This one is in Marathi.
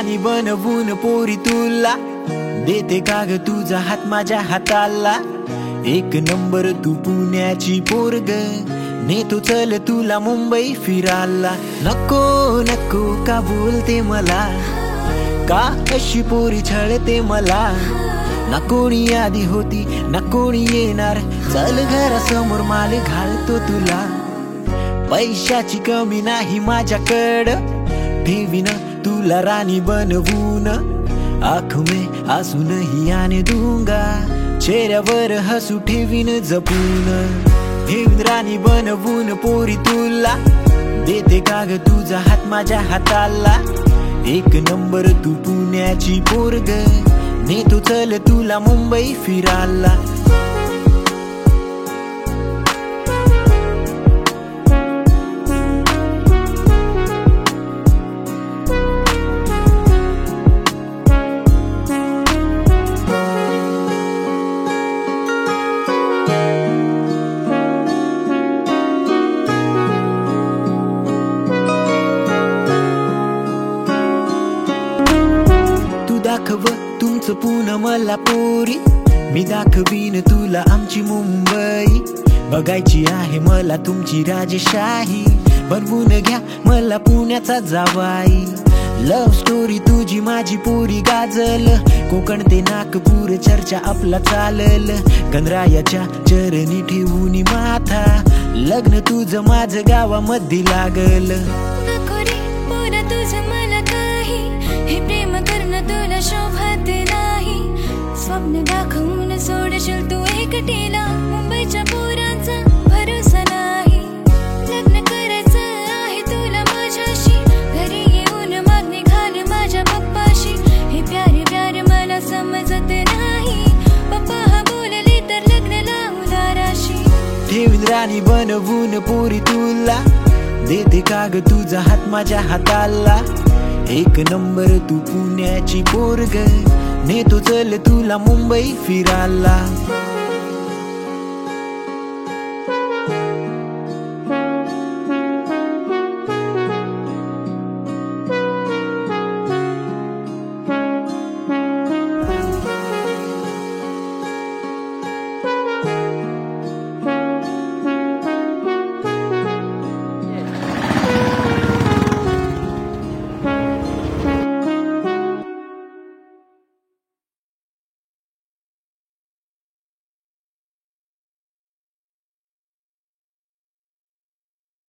राणी बनवून पोरी तुला देते का ग तुझा हात माझ्या हाताला. एक नंबर तू पुण्याची पोरग, नेतो चल तुला मुंबई फिरायला. नको नको का बोलते मला, का अशी पोरी छळते मला. ना कोणी आधी होती ना कोणी येणार, चल घरासमोर माल घालतो तुला. पैशाची कमी नाही माझ्याकडं, ठेवीन तुला राणी बनवून. आँख में आंसू नहीं आने दूंगा, चेहऱ्यावर हसू ठेवीन जपून. ठेवीन राणी बनवून पोरी तुला देते का ग तुझा हात माझ्या हाताला. एक नंबर तू पुण्याची पोरग, नेतो चल तुला मुंबई फिरायला. दाखव तुमचं पुणे मला पोरी, मी दाखवीन तुला आमची मुंबई. बघायची आहे मला तुमची राजशाही, बनवून घ्या मला पुण्याचा जावाई. लव्ह स्टोरी तुझी माझी पोरी गाजल, कोकण ते नागपूर चर्चा आपला चालल. गणरायाच्या चरणी ठेवून माथा, लग्न तुझं माझं गावामध्ये लागल. तुला शोभत नाही, स्वप्न दाखवून सोडशील तू एकटीला. मुंबईच्या पोरांचा भरोसा नाही, लग्न करायचं आहे तुला माझ्याशी. घरी येऊन मागणी घाल माझ्या पप्पाशी, हे प्यारे प्यारे मला समजत नाही. पप्पा हा बोलले तर लग्न लावू दाराशी. ठेवीन राणी बनवून पोरी तुला देते का ग तुझा हात माझ्या हाताला. एक नंबर तू पुण्याची पोरग, नेतो चल तुला मुंबई फिरायला.